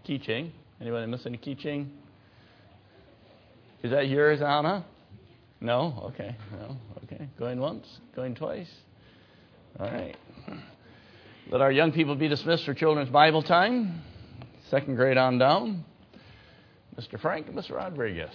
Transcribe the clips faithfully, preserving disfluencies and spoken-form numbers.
keychain. Anybody miss any keychain? Is that yours, Anna? No? Okay. No? Okay. Going once? Going twice? All right. Let our young people be dismissed for children's Bible time. Second grade on down. Mister Frank and Mister Rodriguez.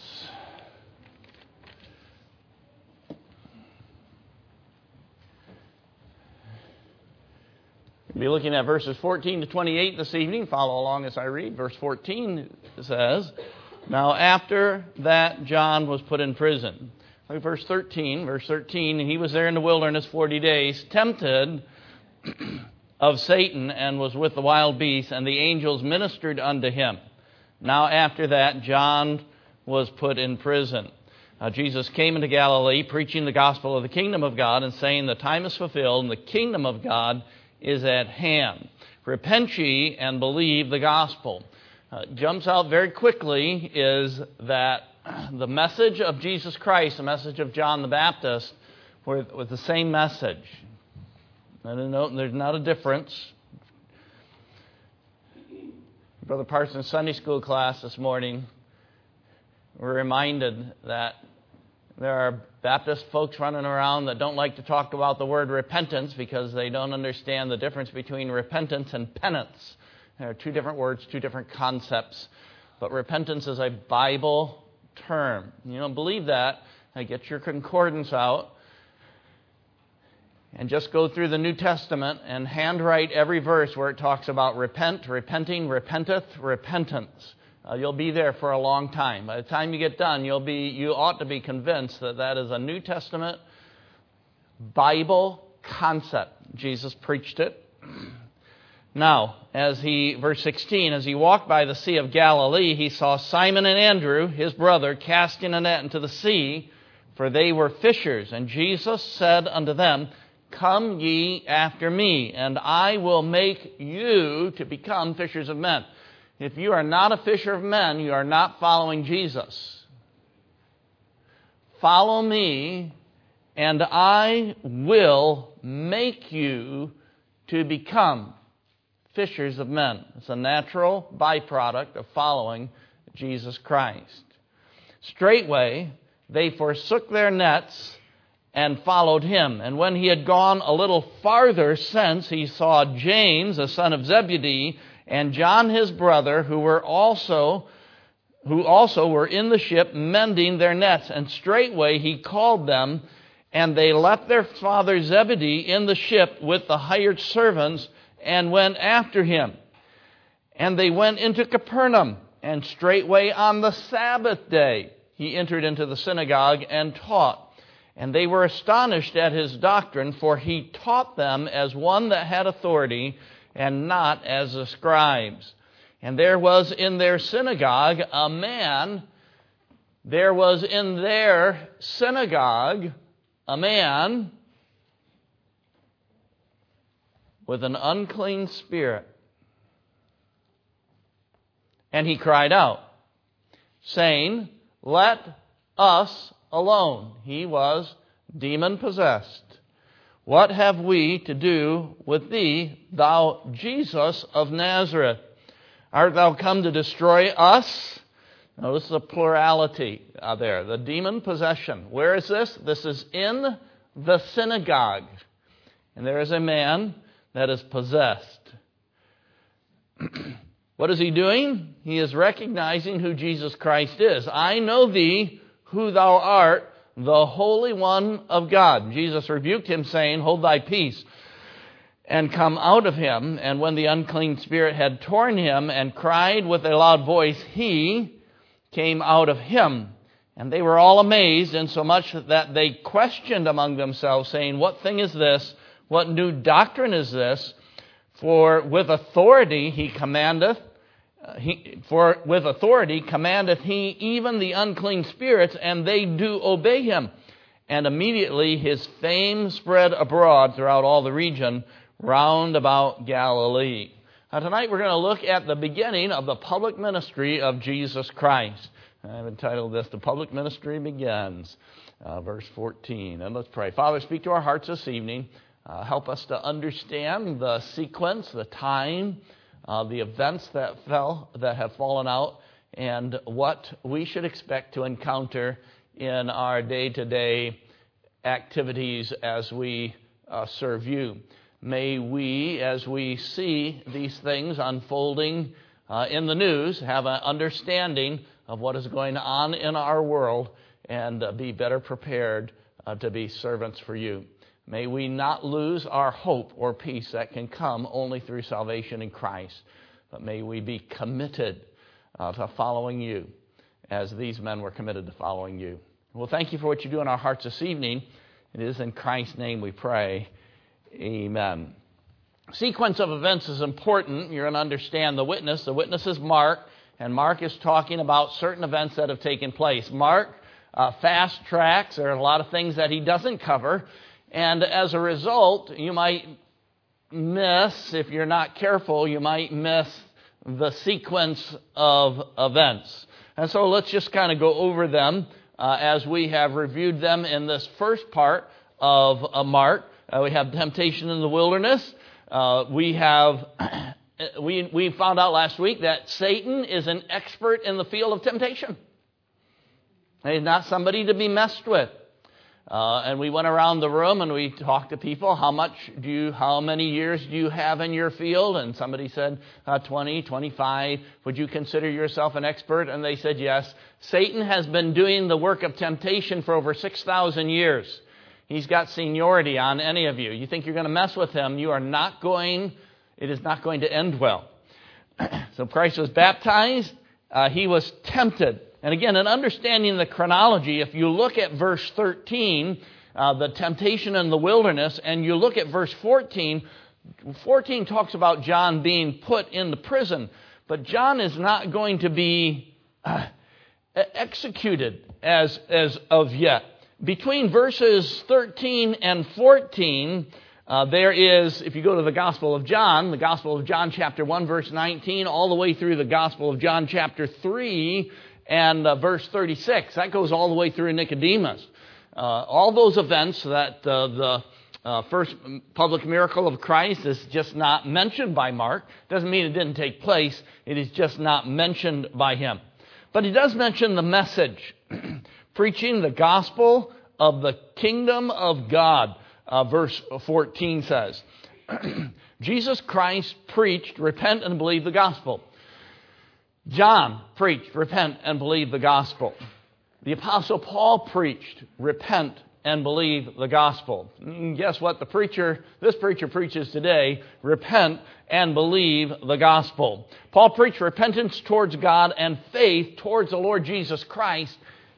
We'll be looking at verses fourteen to twenty-eight this evening. Follow along as I read. Verse fourteen says, "Now after that John was put in prison." Look at verse thirteen. Verse thirteen, "He was there in the wilderness forty days, tempted of Satan, and was with the wild beasts, and the angels ministered unto him. Now after that John was put in prison." Uh, Jesus came into Galilee, preaching the gospel of the kingdom of God, and saying, "The time is fulfilled, and the kingdom of God is at hand. Repent ye and believe the gospel." Uh, jumps out very quickly is that the message of Jesus Christ, the message of John the Baptist, were, was the same message. And note, there's not a difference. Brother Parsons' Sunday school class this morning, we're reminded that there are Baptist folks running around that don't like to talk about the word repentance because they don't understand the difference between repentance and penance. There are two different words, two different concepts. But repentance is a Bible term. You don't believe that? Now get your concordance out and just go through the New Testament and handwrite every verse where it talks about repent, repenting, repenteth, repentance. Uh, you'll be there for a long time. By the time you get done, you'll be you ought to be convinced that that is a New Testament Bible concept. Jesus preached it. Now, as he, verse sixteen, "As he walked by the Sea of Galilee, he saw Simon and Andrew, his brother, casting a net into the sea, for they were fishers. And Jesus said unto them, Come ye after me, and I will make you to become fishers of men." If you are not a fisher of men, you are not following Jesus. Follow me, and I will make you to become fishers of men. It's a natural byproduct of following Jesus Christ. Straightway they forsook their nets and followed him. And when he had gone a little farther since, he saw James, the son of Zebedee, and John his brother, who were also who also were in the ship mending their nets. And straightway he called them, and they left their father Zebedee in the ship with the hired servants, and went after him. And they went into Capernaum, and straightway on the Sabbath day he entered into the synagogue and taught. And they were astonished at his doctrine, for he taught them as one that had authority, and not as the scribes. And there was in their synagogue a man, there was in their synagogue a man with an unclean spirit. And he cried out, saying, Let us alone. He was demon-possessed. What have we to do with thee, thou Jesus of Nazareth? Art thou come to destroy us? Notice the plurality uh, there, the demon possession. Where is this? This is in the synagogue. And there is a man that is possessed. What is he doing? He is recognizing who Jesus Christ is. I know thee, who thou art, the Holy One of God. Jesus rebuked him, saying, Hold thy peace, and come out of him. And when the unclean spirit had torn him and cried with a loud voice, he came out of him. And they were all amazed, insomuch that they questioned among themselves, saying, What thing is this? What new doctrine is this? For with authority he commandeth, uh, he, for with authority commandeth he even the unclean spirits, and they do obey him. And immediately his fame spread abroad throughout all the region round about Galilee. Now tonight we're going to look at the beginning of the public ministry of Jesus Christ. I've entitled this, The Public Ministry Begins, uh, verse fourteen. And let's pray. Father, speak to our hearts this evening. Uh, help us to understand the sequence, the time uh, the events that fell, that have fallen out, and what we should expect to encounter in our day-to-day activities as we uh, serve you. May we, as we see these things unfolding uh, in the news, have an understanding of what is going on in our world and uh, be better prepared uh, to be servants for you. May we not lose our hope or peace that can come only through salvation in Christ, but may we be committed uh, to following you as these men were committed to following you. Well, thank you for what you do in our hearts this evening. It is in Christ's name we pray. Amen. Sequence of events is important. You're going to understand the witness. The witness is Mark, and Mark is talking about certain events that have taken place. Mark uh, fast tracks. There are a lot of things that he doesn't cover. And as a result, you might miss, if you're not careful, you might miss the sequence of events. And so let's just kind of go over them uh, as we have reviewed them in this first part of uh, Mark. Uh, we have temptation in the wilderness. Uh, we have we we found out last week that Satan is an expert in the field of temptation. He's not somebody to be messed with. Uh, and we went around the room and we talked to people. How much do you, how many years do you have in your field? And somebody said uh, twenty, twenty-five. Would you consider yourself an expert? And they said yes. Satan has been doing the work of temptation for over six thousand years. He's got seniority on any of you. You think you're going to mess with him, you are not going, it is not going to end well. So Christ was baptized. Uh, he was tempted. And again, in understanding the chronology, if you look at verse thirteen, uh, the temptation in the wilderness, and you look at verse fourteen, fourteen talks about John being put into prison. But John is not going to be uh, executed as, as of yet. Between verses thirteen and fourteen, uh, there is, if you go to the Gospel of John, the Gospel of John chapter one, verse nineteen, all the way through the Gospel of John chapter three, and uh, verse thirty-six. That goes all the way through Nicodemus. Uh, all those events that uh, the uh, first public miracle of Christ is just not mentioned by Mark. Doesn't mean it didn't take place. It is just not mentioned by him. But he does mention the message. Preaching the gospel of the kingdom of God, uh, verse fourteen says. Jesus Christ preached, repent and believe the gospel. John preached, repent and believe the gospel. The Apostle Paul preached, repent and believe the gospel. And guess what? The preacher, this preacher preaches today, repent and believe the gospel. Paul preached repentance towards God and faith towards the Lord Jesus Christ,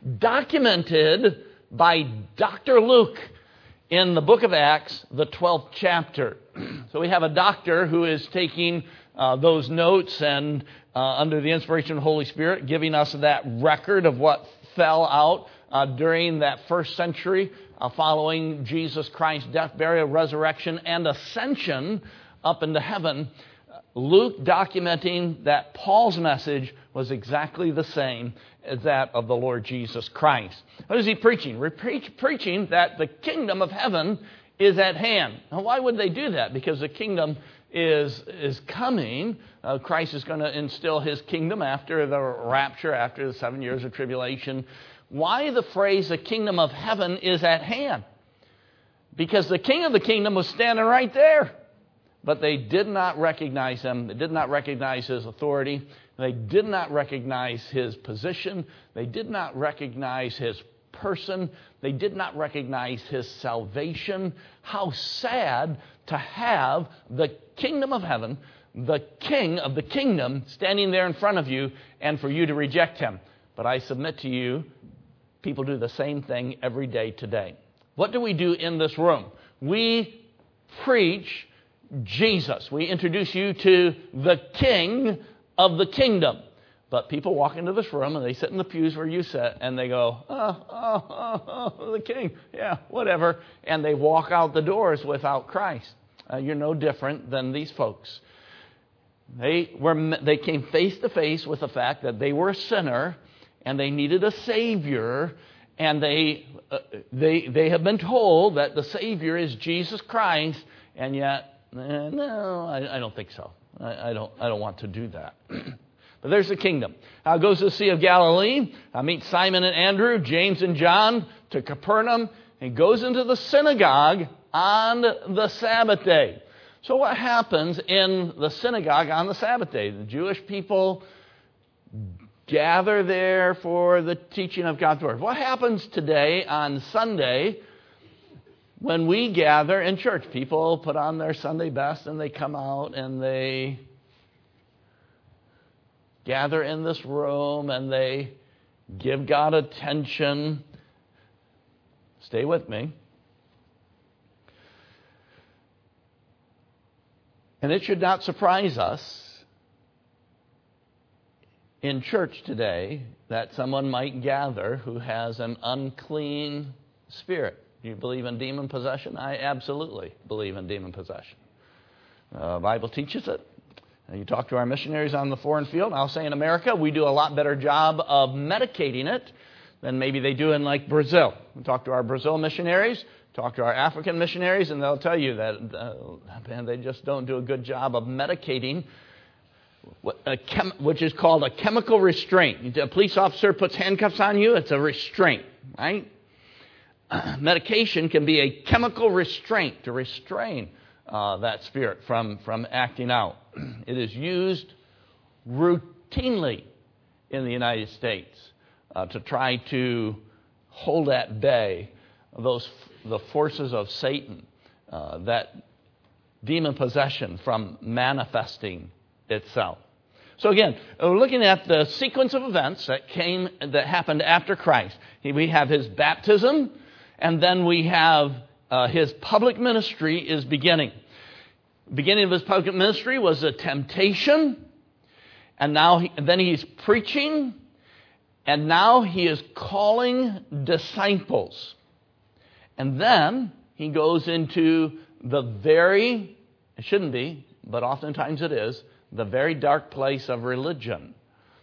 documented by Doctor Luke in the book of Acts, the twelfth chapter. So we have a doctor who is taking uh, those notes and uh, under the inspiration of the Holy Spirit, giving us that record of what fell out uh, during that first century uh, following Jesus Christ's death, burial, resurrection, and ascension up into heaven. Luke documenting that Paul's message was exactly the same as that of the Lord Jesus Christ. What is he preaching? We're preach, preaching that the kingdom of heaven is at hand. Now, why would they do that? Because the kingdom is is coming. Uh, Christ is going to instill his kingdom after the rapture, after the seven years of tribulation. Why the phrase the kingdom of heaven is at hand? Because the king of the kingdom was standing right there. But they did not recognize him. They did not recognize his authority. They did not recognize his position. They did not recognize his person. They did not recognize his salvation. How sad to have the kingdom of heaven, the king of the kingdom, standing there in front of you, and for you to reject him. But I submit to you, people do the same thing every day today. What do we do in this room? We preach Jesus. We introduce you to the King of the kingdom. But people walk into this room and they sit in the pews where you sit and they go, oh, oh, oh, oh the King. Yeah, whatever. And they walk out the doors without Christ. Uh, you're no different than these folks. They were. They came face to face with the fact that they were a sinner and they needed a Savior. And they uh, they they have been told that the Savior is Jesus Christ. And yet, eh, no, I, I don't think so. I, I don't I don't want to do that. But there's the kingdom. Uh, goes to the Sea of Galilee. Uh, meets Simon and Andrew, James and John, to Capernaum, and goes into the synagogue on the Sabbath day. So what happens in the synagogue on the Sabbath day? The Jewish people gather there for the teaching of God's Word. What happens today on Sunday when we gather in church? People put on their Sunday best and they come out and they gather in this room and they give God attention. Stay with me. And it should not surprise us in church today that someone might gather who has an unclean spirit. Do you believe in demon possession? I absolutely believe in demon possession. Uh, the Bible teaches it. You talk to our missionaries on the foreign field. I'll say in America, we do a lot better job of medicating it than maybe they do in like Brazil. We talk to our Brazil missionaries, talk to our African missionaries, and they'll tell you that uh, man, they just don't do a good job of medicating, a chem- which is called a chemical restraint. A police officer puts handcuffs on you, it's a restraint, right? Medication can be a chemical restraint to restrain uh, that spirit from, from acting out. It is used routinely in the United States uh, to try to hold at bay those the forces of Satan, uh, that demon possession from manifesting itself. So again, we're looking at the sequence of events that came that happened after Christ. We have his baptism, and then we have uh, his public ministry is beginning. Beginning of his public ministry was a temptation, and now he, and then he's preaching, and now he is calling disciples. And then he goes into the very, it shouldn't be, but oftentimes it is, the very dark place of religion.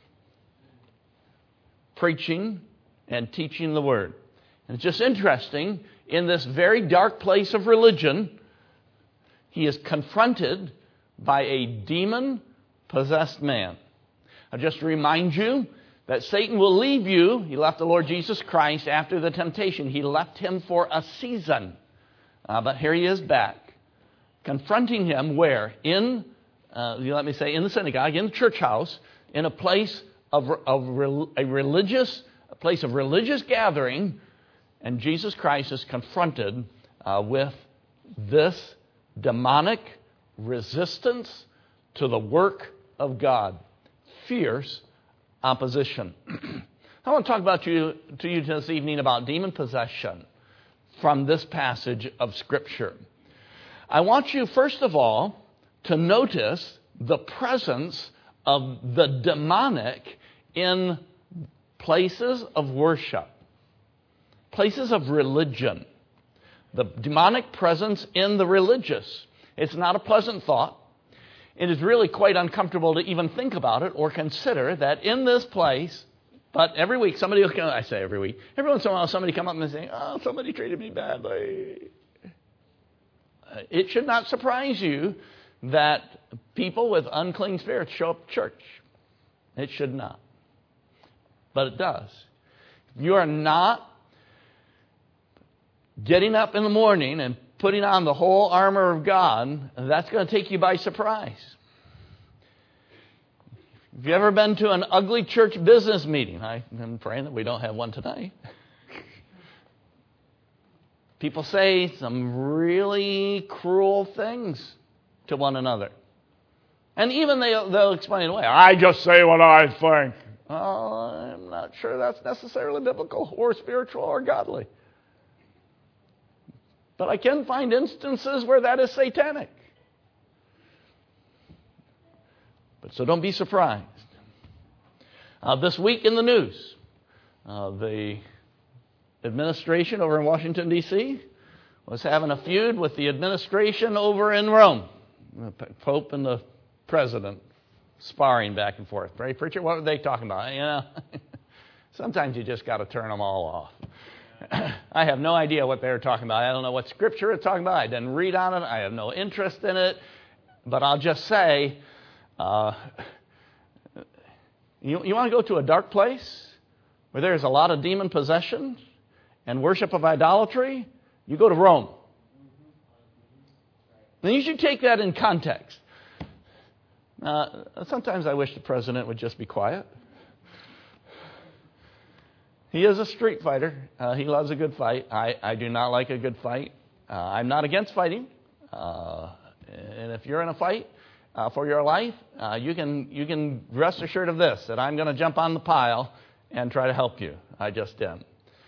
Preaching and teaching the Word. And it's just interesting, in this very dark place of religion, he is confronted by a demon-possessed man. I'll just remind you that Satan will leave you. He left the Lord Jesus Christ after the temptation. He left him for a season. Uh, but here he is back, confronting him where? In, uh, let me say, in the synagogue, in the church house, in a place of, of a religious, a place of religious gathering, and Jesus Christ is confronted uh, with this demonic resistance to the work of God. Fierce opposition. I want to talk about you to you this evening about demon possession from this passage of Scripture. I want you, first of all, to notice the presence of the demonic in places of worship, places of religion. The demonic presence in the religious. It's not a pleasant thought. It is really quite uncomfortable to even think about it or consider that in this place, but every week somebody will come, I say every week, every once in a while somebody come up and say, oh, somebody treated me badly. It should not surprise you that people with unclean spirits show up at church. It should not. But it does. You are not getting up in the morning and putting on the whole armor of God, that's going to take you by surprise. Have you ever been to an ugly church business meeting? I am praying that we don't have one tonight. People say some really cruel things to one another. And even they, they'll explain it away. I just say what I think. Oh, I'm not sure that's necessarily biblical or spiritual or godly. But I can find instances where that is satanic. But so don't be surprised. Uh, this week in the news, uh, the administration over in Washington, D C was having a feud with the administration over in Rome. The Pope and the President sparring back and forth. Right, preacher? What were they talking about? You know, sometimes you just got to turn them all off. I have no idea what they were talking about. I don't know what Scripture is talking about. I didn't read on it. I have no interest in it. But I'll just say Uh, you you want to go to a dark place where there's a lot of demon possession and worship of idolatry? You go to Rome. And you should take that in context. Uh, sometimes I wish the president would just be quiet. He is a street fighter. Uh, he loves a good fight. I, I do not like a good fight. Uh, I'm not against fighting. Uh, and if you're in a fight uh, for your life, uh, you can you can rest assured of this, that I'm going to jump on the pile and try to help you. I just am.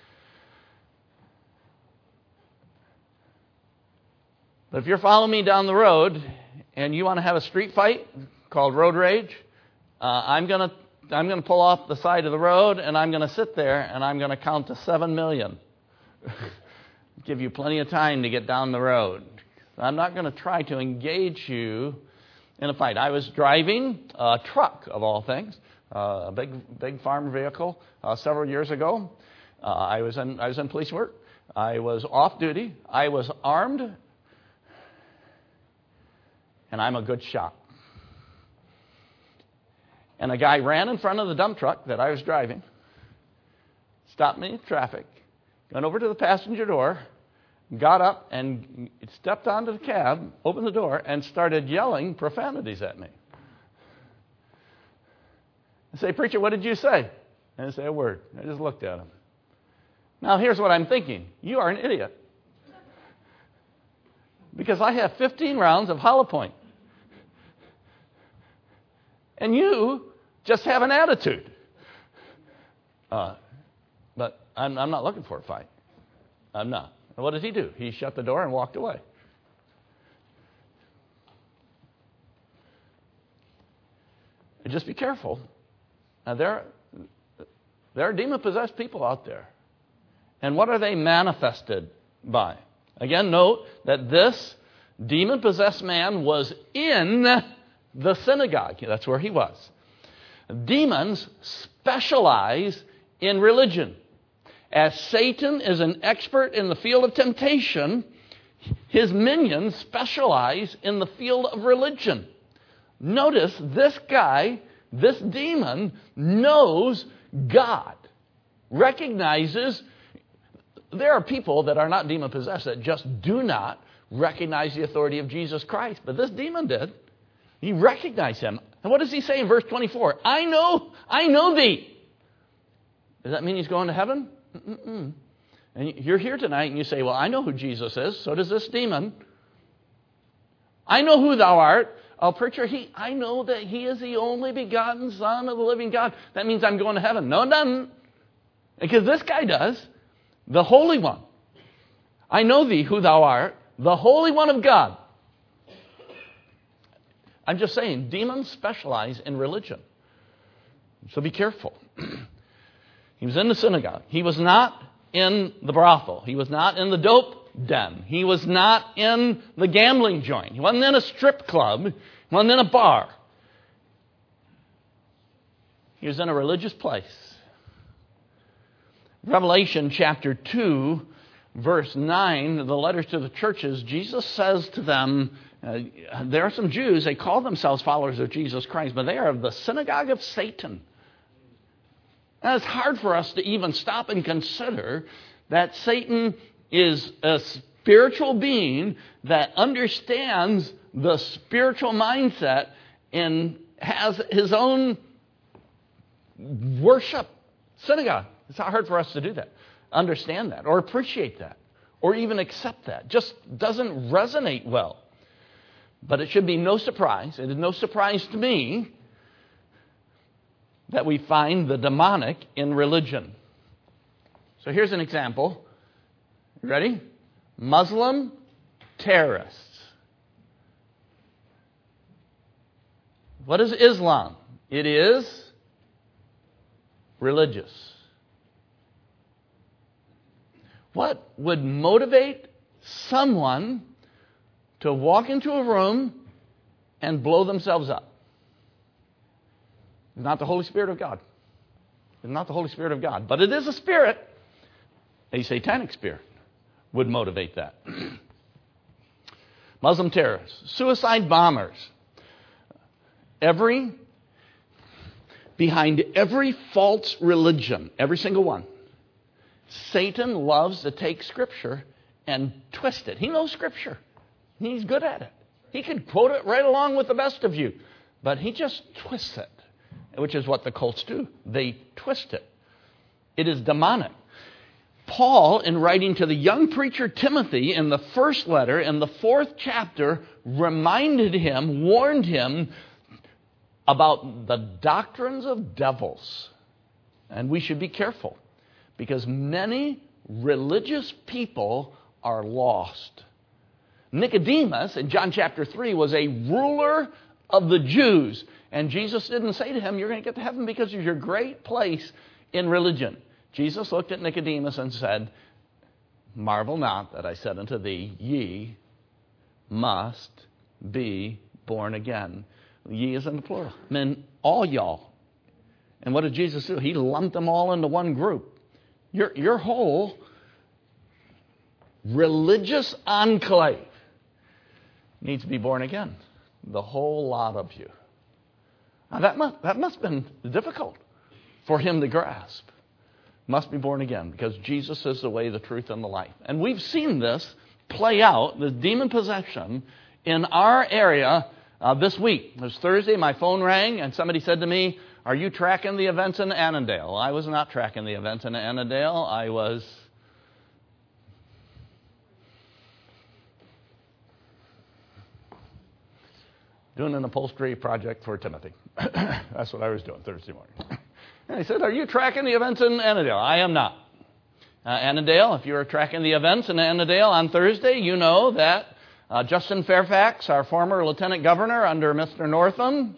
But if you're following me down the road and you want to have a street fight called road rage, uh, I'm going to I'm going to pull off the side of the road and I'm going to sit there and I'm going to count to seven million. Give you plenty of time to get down the road. I'm not going to try to engage you in a fight. I was driving a truck, of all things, uh, a big big farm vehicle uh, several years ago. Uh, I was in I was in police work. I was off duty. I was armed. And I'm a good shot. And a guy ran in front of the dump truck that I was driving, stopped me in traffic, went over to the passenger door, got up and stepped onto the cab, opened the door, and started yelling profanities at me. I say, "Preacher, what did you say?" I didn't say a word. I just looked at him. Now, here's what I'm thinking. You are an idiot. Because I have fifteen rounds of hollow point. And you just have an attitude. Uh, but I'm, I'm not looking for a fight. I'm not. And what did he do? He shut the door and walked away. And just be careful. Now, there, there are demon-possessed people out there. And what are they manifested by? Again, note that this demon-possessed man was in the synagogue. That's where he was. Demons specialize in religion. As Satan is an expert in the field of temptation, his minions specialize in the field of religion. Notice this guy, this demon, knows God, recognizes. There are people that are not demon-possessed that just do not recognize the authority of Jesus Christ. But this demon did. He recognized him. And what does he say in verse twenty-four? I know, I know thee. Does that mean he's going to heaven? Mm-mm. And you're here tonight and you say, well, I know who Jesus is. So does this demon. I know who thou art. Oh, preacher, he, I know that he is the only begotten Son of the living God. That means I'm going to heaven. No, it doesn't. Because this guy does. The Holy One. I know thee, who thou art, the Holy One of God. I'm just saying, demons specialize in religion. So be careful. He was in the synagogue. He was not in the brothel. He was not in the dope den. He was not in the gambling joint. He wasn't in a strip club. He wasn't in a bar. He was in a religious place. Revelation chapter two, verse nine, the letters to the churches, Jesus says to them, uh, there are some Jews, they call themselves followers of Jesus Christ, but they are of the synagogue of Satan. Now, it's hard for us to even stop and consider that Satan is a spiritual being that understands the spiritual mindset and has his own worship synagogue. It's not hard for us to do that, understand that, or appreciate that, or even accept that. Just doesn't resonate well. But it should be no surprise, it is no surprise to me, that we find the demonic in religion. So here's an example. You ready? Muslim terrorists. What is Islam? It is religious. What would motivate someone to walk into a room and blow themselves up? It's not the Holy Spirit of God. It's not the Holy Spirit of God. But it is a spirit. A satanic spirit would motivate that. Muslim terrorists, suicide bombers. Every, behind every false religion, every single one, Satan loves to take Scripture and twist it. He knows Scripture. He's good at it. He can quote it right along with the best of you. But he just twists it, which is what the cults do. They twist it. It is demonic. Paul, in writing to the young preacher Timothy in the first letter, in the fourth chapter, reminded him, warned him about the doctrines of devils. And we should be careful, because many religious people are lost. Nicodemus, in John chapter three, was a ruler of the Jews. And Jesus didn't say to him, you're going to get to heaven because of your great place in religion. Jesus looked at Nicodemus and said, marvel not that I said unto thee, ye must be born again. Ye is in the plural. I mean, all y'all. And what did Jesus do? He lumped them all into one group. Your, your whole religious enclave needs to be born again. The whole lot of you. Now that must, that must have been difficult for him to grasp. Must be born again, because Jesus is the way, the truth, and the life. And we've seen this play out, this demon possession, in our area uh, this week. It was Thursday, my phone rang, and somebody said to me, are you tracking the events in Annandale? I was not tracking the events in Annandale. I was doing an upholstery project for Timothy. That's what I was doing Thursday morning. And he said, are you tracking the events in Annandale? I am not. Uh, Annandale, if you are tracking the events in Annandale on Thursday, you know that uh, Justin Fairfax, our former lieutenant governor under Mister Northam,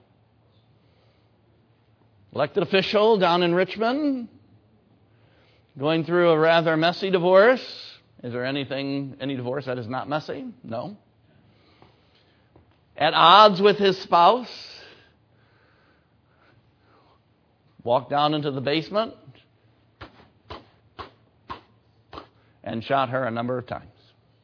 elected official down in Richmond, going through a rather messy divorce. Is there anything, any divorce that is not messy? No. At odds with his spouse, walked down into the basement and shot her a number of times.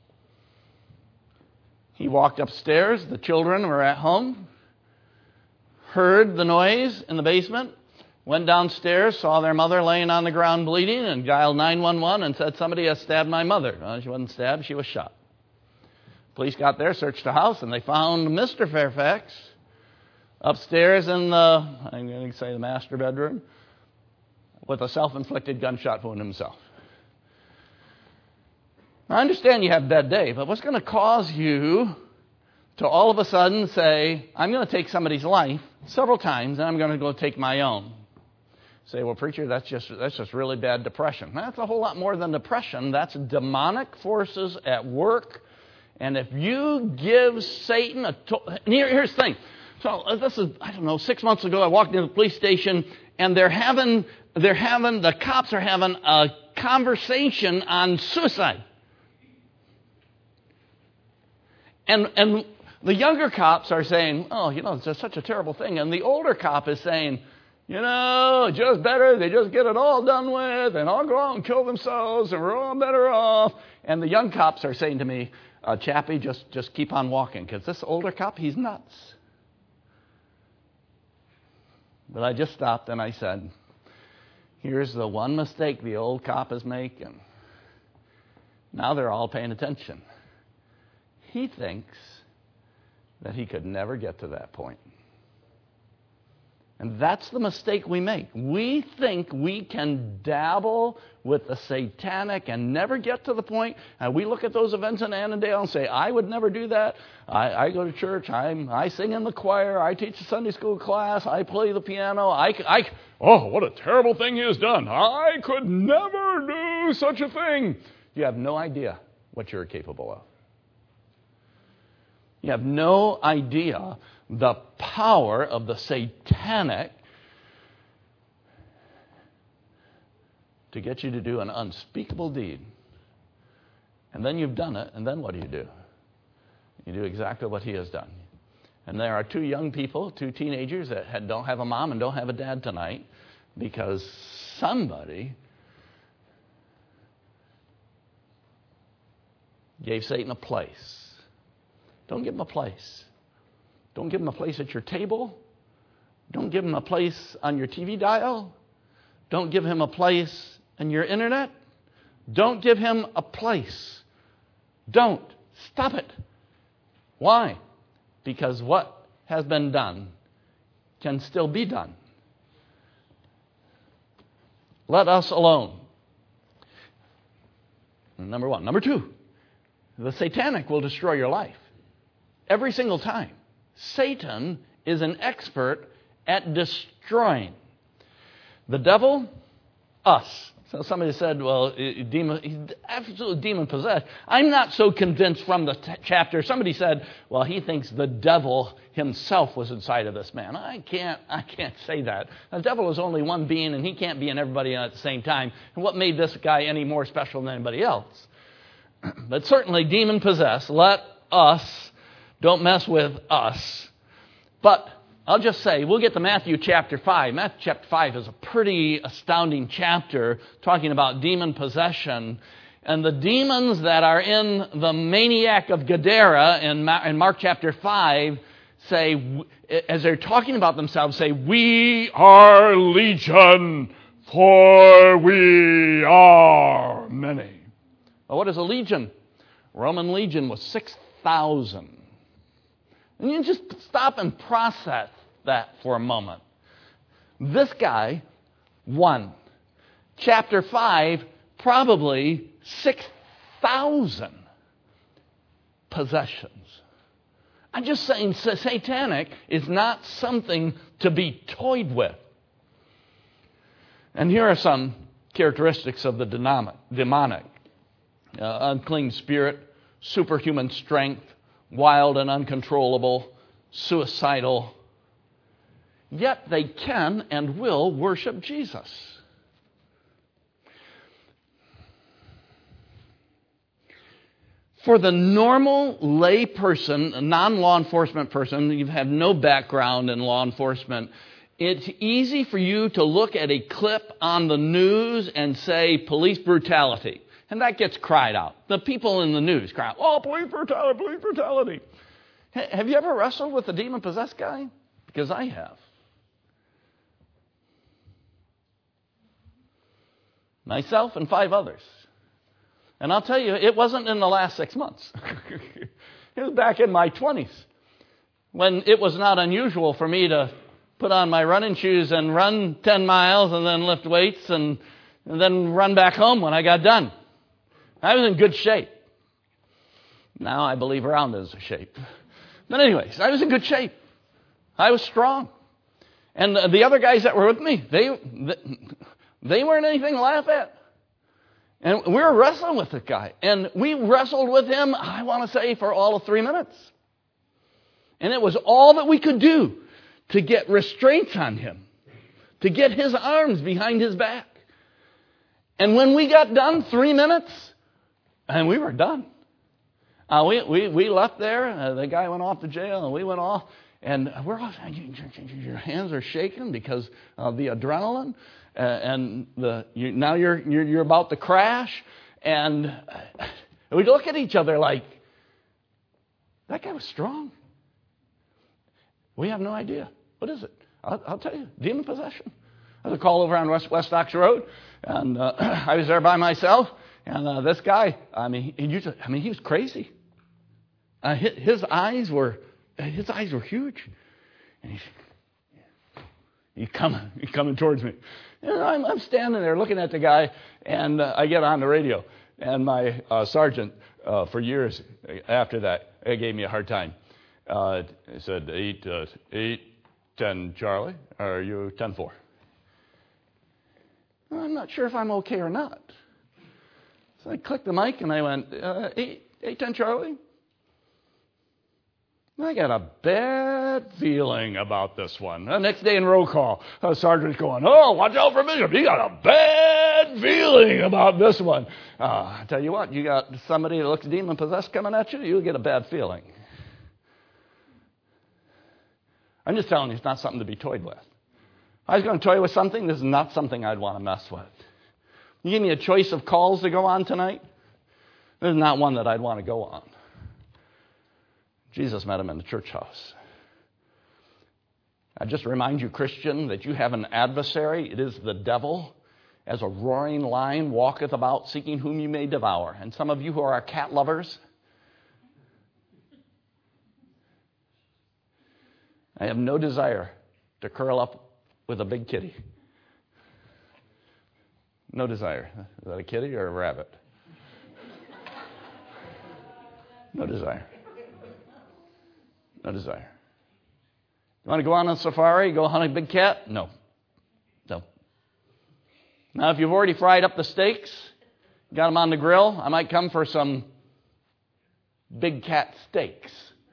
He walked upstairs. The children were at home, heard the noise in the basement, went downstairs, saw their mother laying on the ground bleeding, and dialed nine one one and said, somebody has stabbed my mother. Well, she wasn't stabbed, she was shot. Police got there, searched the house, and they found Mister Fairfax upstairs in the, I'm going to say the master bedroom, with a self-inflicted gunshot wound himself. I understand you have a bad day, but what's going to cause you to all of a sudden say, I'm going to take somebody's life several times, and I'm going to go take my own? Say, well, preacher, that's just that's just really bad depression. That's a whole lot more than depression. That's demonic forces at work. And if you give Satan a... To- and here, here's the thing. So this is, I don't know, six months ago, I walked into the police station, and they're having, they're having, the cops are having a conversation on suicide. And and the younger cops are saying, oh, you know, it's just such a terrible thing. And the older cop is saying, you know, just better, they just get it all done with, and all go out and kill themselves, and we're all better off. And the young cops are saying to me, uh, Chappie, just, just keep on walking, because this older cop, he's nuts. But I just stopped and I said, here's the one mistake the old cop is making. Now they're all paying attention. He thinks that he could never get to that point. And that's the mistake we make. We think we can dabble with the satanic and never get to the point. And we look at those events in Annandale and say, I would never do that. I, I go to church. I'm, I sing in the choir. I teach a Sunday school class. I play the piano. I, I, oh, what a terrible thing he has done. I could never do such a thing. You have no idea what you're capable of. You have no idea the power of the satanic to get you to do an unspeakable deed. And then you've done it, and then what do you do? You do exactly what he has done. And there are two young people, two teenagers that had, don't have a mom and don't have a dad tonight because somebody gave Satan a place. Don't give him a place. Don't give him a place at your table. Don't give him a place on your T V dial. Don't give him a place on your internet. Don't give him a place. Don't. Stop it. Why? Because what has been done can still be done. Let us alone. Number one. Number two, the satanic will destroy your life. Every single time. Satan is an expert at destroying. The devil, us. So somebody said, well, demon, he's absolutely demon-possessed. I'm not so convinced from the t- chapter. Somebody said, well, he thinks the devil himself was inside of this man. I can't, I can't say that. The devil is only one being, and he can't be in everybody at the same time. And what made this guy any more special than anybody else? But certainly demon-possessed. Let us, don't mess with us. But I'll just say, we'll get to Matthew chapter five. Matthew chapter five is a pretty astounding chapter talking about demon possession. And the demons that are in the maniac of Gadara in Mark chapter five say, as they're talking about themselves, say, we are legion, for we are many. Well, what is a legion? Roman legion was six thousand. And you just stop and process that for a moment. This guy won. Chapter five, probably six thousand possessions. I'm just saying satanic is not something to be toyed with. And here are some characteristics of the demonic. Uh, unclean spirit, superhuman strength, wild and uncontrollable, suicidal. Yet they can and will worship Jesus. For the normal lay person, a non-law enforcement person, you have no background in law enforcement, it's easy for you to look at a clip on the news and say police brutality. And that gets cried out. The people in the news cry out, oh, police brutality, police brutality. H- have you ever wrestled with a demon-possessed guy? Because I have. Myself and five others. And I'll tell you, it wasn't in the last six months. It was back in my twenties, when it was not unusual for me to put on my running shoes and run ten miles and then lift weights and, and then run back home when I got done. I was in good shape. Now I believe around is a shape. But anyways, I was in good shape. I was strong. And the other guys that were with me, they they weren't anything to laugh at. And we were wrestling with this guy. And we wrestled with him, I want to say, for all of three minutes. And it was all that we could do to get restraints on him, to get his arms behind his back. And when we got done, three minutes, and we were done. Uh, we, we, we left there. Uh, the guy went off to jail, and we went off. And we're off. Your hands are shaking because of the adrenaline. Uh, and the you, now you're, you're you're about to crash. And we look at each other like, that guy was strong. We have no idea. What is it? I'll, I'll tell you. Demon possession. I was a call over on West, West Ox Road. And uh, I was there by myself. And uh, this guy, I mean, he, he, I mean, he was crazy. Uh, his, his eyes were, his eyes were huge, and he's, he's coming, he's coming towards me. And I'm, I'm standing there looking at the guy, and uh, I get on the radio, and my uh, sergeant, uh, for years after that, he gave me a hard time. Uh, he said, eight, uh, eight, ten, Charlie, are you ten four? Well, I'm not sure if I'm okay or not. So I clicked the mic and I went, uh, eight, eight, ten, Charlie. I got a bad feeling about this one. The next day in roll call, the sergeant's going, oh, watch out for Bishop. You got a bad feeling about this one. Uh, I tell you what, you got somebody that looks demon-possessed coming at you, you'll get a bad feeling. I'm just telling you, it's not something to be toyed with. If I was going to toy with something, this is not something I'd want to mess with. You give me a choice of calls to go on tonight, this is not one that I'd want to go on. Jesus met him in the church house. I just remind you, Christian, that you have an adversary. It is the devil. As a roaring lion walketh about, seeking whom you may devour. And some of you who are cat lovers, I have no desire to curl up with a big kitty. No desire. Is that a kitty or a rabbit? No desire. No desire. You want to go on a safari, go hunt a big cat? No. No. Now, if you've already fried up the steaks, got them on the grill, I might come for some big cat steaks.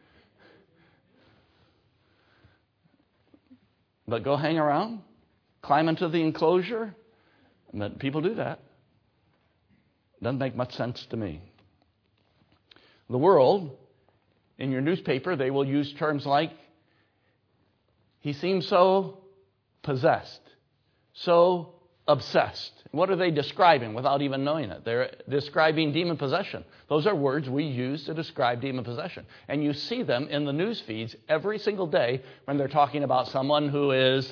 But go hang around, climb into the enclosure. But people do that. Doesn't make much sense to me. The world, in your newspaper, they will use terms like, he seems so possessed, so obsessed. What are they describing without even knowing it? They're describing demon possession. Those are words we use to describe demon possession. And you see them in the news feeds every single day when they're talking about someone who is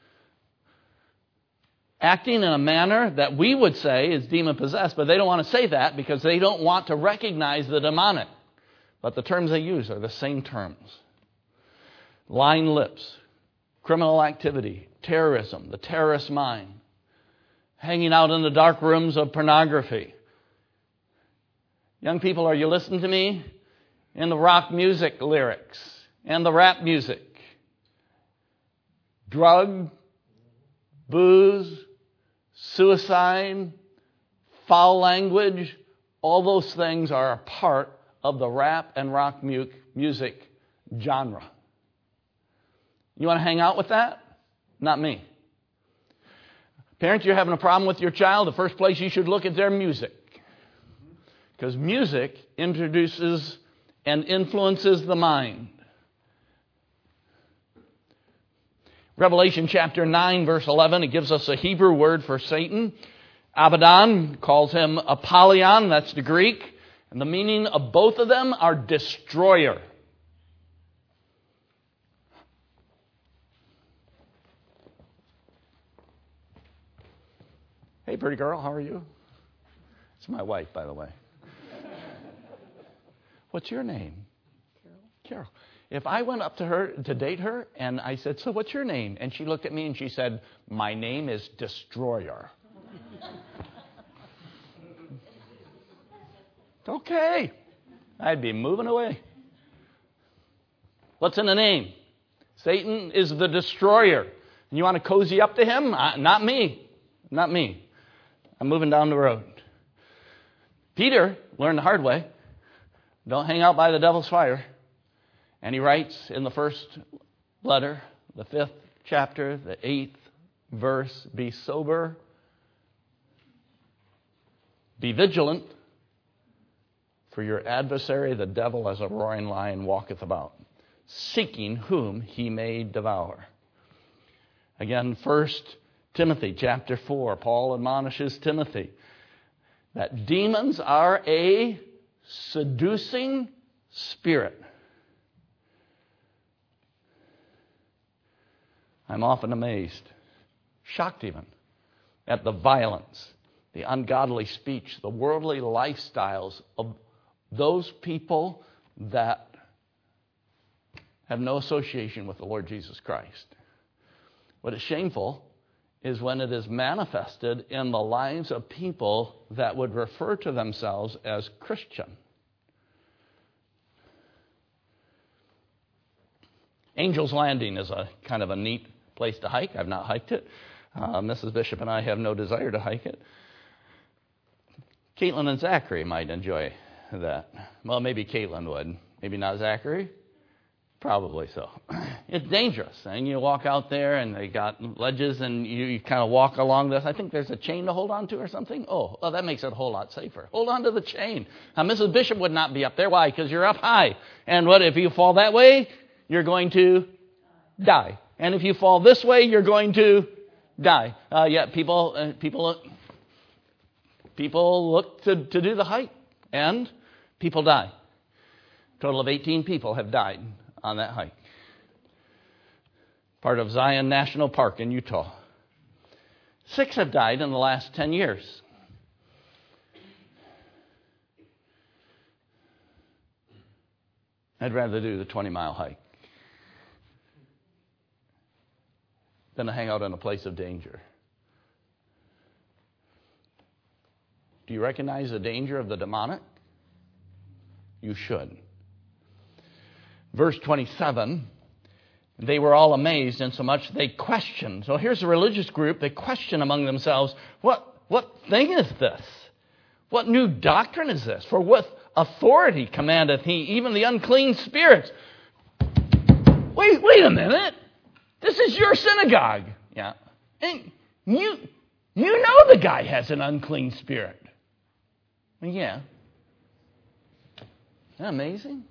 acting in a manner that we would say is demon-possessed, but they don't want to say that because they don't want to recognize the demonic. But the terms they use are the same terms. Lying lips, criminal activity, terrorism, the terrorist mind, hanging out in the dark rooms of pornography. Young people, are you listening to me? In the rock music lyrics and the rap music. Drug, booze, suicide, foul language, all those things are a part of the rap and rock mu- music genre. You want to hang out with that? Not me. Parents, you're having a problem with your child, the first place you should look at their music. Because music introduces and influences the mind. Revelation chapter nine, verse eleven, it gives us a Hebrew word for Satan. Abaddon calls him Apollyon, that's the Greek. And the meaning of both of them are destroyer. Hey, pretty girl, how are you? It's my wife, by the way. What's your name? Carol. Carol. If I went up to her to date her and I said, so what's your name? And she looked at me and she said, my name is Destroyer. Okay. I'd be moving away. What's in the name? Satan is the destroyer. And you want to cozy up to him? Uh, not me. Not me. I'm moving down the road. Peter learned the hard way. Don't hang out by the devil's fire. And he writes in the first letter, the fifth chapter, the eighth verse, be sober, be vigilant, for your adversary, the devil, as a roaring lion, walketh about, seeking whom he may devour. Again, First Timothy chapter four, Paul admonishes Timothy that demons are a seducing spirit. I'm often amazed, shocked even, at the violence, the ungodly speech, the worldly lifestyles of those people that have no association with the Lord Jesus Christ. What is shameful is when it is manifested in the lives of people that would refer to themselves as Christian. Angel's Landing is a kind of a neat place to hike. I've not hiked it. Uh, Missus Bishop and I have no desire to hike it. Caitlin and Zachary might enjoy that. Well, maybe Caitlin would. Maybe not Zachary. Probably so. It's dangerous. And you walk out there and they got ledges and you, you kind of walk along this. I think there's a chain to hold on to or something. Oh, well, that makes it a whole lot safer. Hold on to the chain. Now, Missus Bishop would not be up there. Why? Because you're up high. And what if you fall that way? You're going to die. And if you fall this way, you're going to die. Uh, yeah, people, uh, people, people look to, to do the hike, and people die. A total of eighteen people have died on that hike. part of Zion National Park in Utah. Six have died in the last ten years. I'd rather do the twenty-mile hike than to hang out in a place of danger. Do you recognize the danger of the demonic? You should. Verse twenty-seven, they were all amazed, insomuch they questioned. So here's a religious group. They question among themselves, what, what thing is this? What new doctrine is this? For with authority commandeth he even the unclean spirits. Wait, wait a minute. This is your synagogue. Yeah. And you, you know the guy has an unclean spirit. Well, yeah. Isn't that amazing?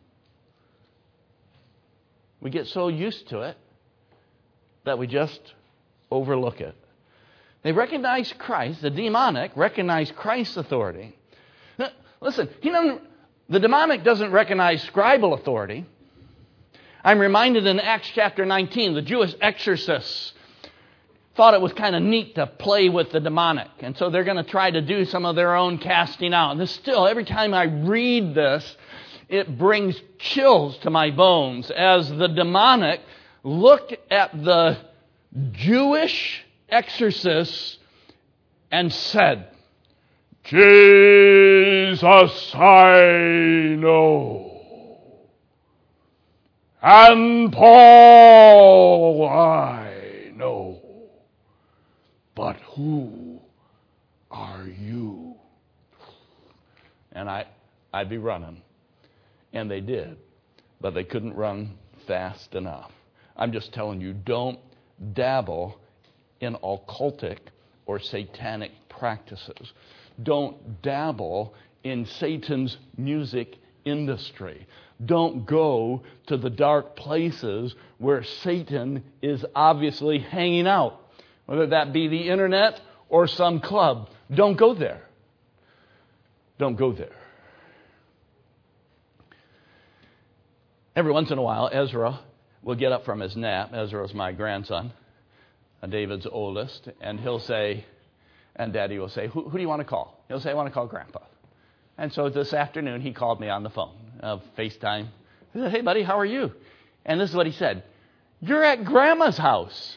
We get so used to it that we just overlook it. They recognize Christ, the demonic recognize Christ's authority. Now, listen, he doesn't, the demonic doesn't recognize scribal authority. I'm reminded in Acts chapter nineteen, the Jewish exorcists thought it was kind of neat to play with the demonic. And so they're going to try to do some of their own casting out. And this still, every time I read this, it brings chills to my bones as the demonic looked at the Jewish exorcists and said, Jesus I know, and Paul I know, but who are you? And I, I'd be running. And they did, but they couldn't run fast enough. I'm just telling you, don't dabble in occultic or satanic practices. Don't dabble in Satan's music industry. Don't go to the dark places where Satan is obviously hanging out, whether that be the internet or some club. Don't go there. Don't go there. Every once in a while, Ezra will get up from his nap. Ezra's my grandson, David's oldest, and he'll say, and Daddy will say, who, who do you want to call? He'll say, I want to call Grandpa. And so this afternoon, he called me on the phone, uh, FaceTime. He said, hey, buddy, how are you? And this is what he said, you're at Grandma's house.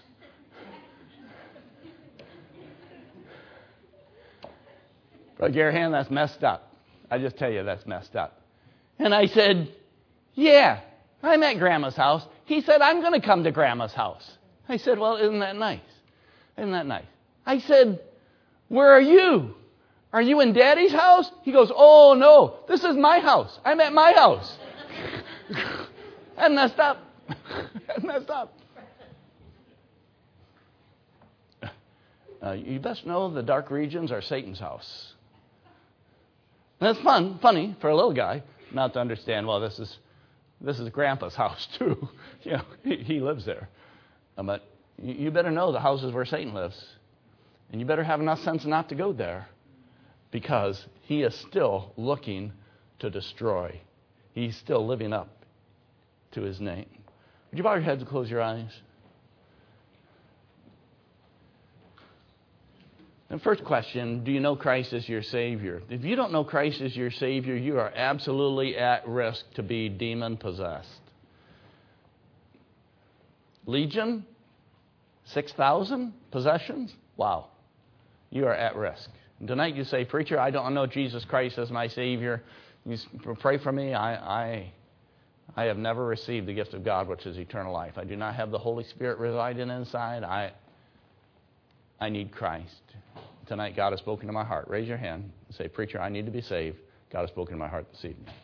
Brother Garahan, that's messed up. I just tell you, that's messed up. And I said, yeah, I'm at Grandma's house. He said, I'm going to come to Grandma's house. I said, well, isn't that nice? Isn't that nice? I said, where are you? Are you in Daddy's house? He goes, oh, no, this is my house. I'm at my house. I messed up. I messed up. Uh, you best know the dark regions are Satan's house. And that's fun, funny for a little guy not to understand, well, this is This is Grandpa's house, too. You know, he, he lives there. Um, but you, you better know the houses where Satan lives. And you better have enough sense not to go there, because he is still looking to destroy. He's still living up to his name. Would you bow your heads and close your eyes? The first question, do you know Christ as your Savior? If you don't know Christ as your Savior, you are absolutely at risk to be demon-possessed. Legion? six thousand possessions? Wow. You are at risk. And tonight you say, preacher, I don't know Jesus Christ as my Savior. You pray for me. I, I, I have never received the gift of God, which is eternal life. I do not have the Holy Spirit residing inside. I, I need Christ. Tonight, God has spoken to my heart. Raise your hand and say, preacher, I need to be saved. God has spoken to my heart this evening.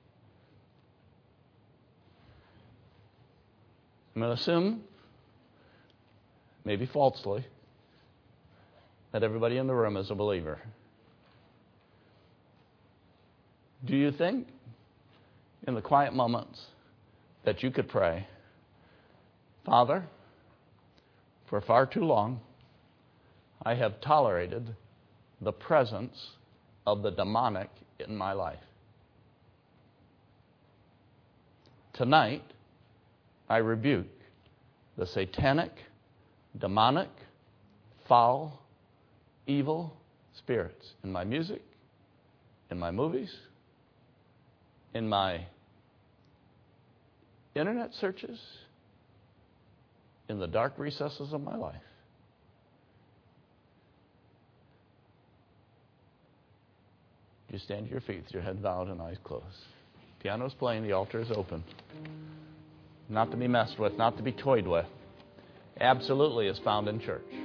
I'm going to assume, maybe falsely, that everybody in the room is a believer. Do you think, in the quiet moments, that you could pray, Father, for far too long, I have tolerated the presence of the demonic in my life. Tonight, I rebuke the satanic, demonic, foul, evil spirits in my music, in my movies, in my internet searches, in the dark recesses of my life. You stand to your feet with your head bowed and eyes closed. Piano's playing, the altar is open. Not to be messed with, not to be toyed with. Absolutely is found in church.